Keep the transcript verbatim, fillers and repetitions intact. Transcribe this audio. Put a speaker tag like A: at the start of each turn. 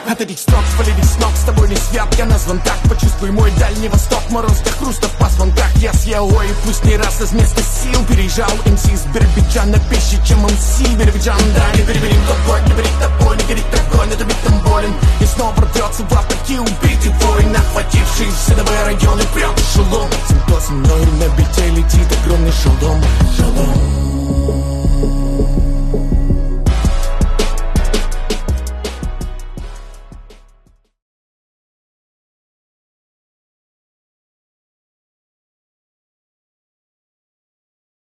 A: От этих строк свалились с ног, с тобой не свят. Я назван так, почувствуй мой Дальний Восток. Мороз до хруста по звонках. Я съел, ой, пусть не раз из места сил переезжал. эм си из Биробиджана пищи, чем эм си Биробиджан. Да, не переберем тобой, не бери тобой, не горит такой, но ты битом болен. И снова рвется в автоки убитый воин, охвативший все новые районы прям в шелом. Тем, кто со мной на бите летит огромный шалом. Шалом.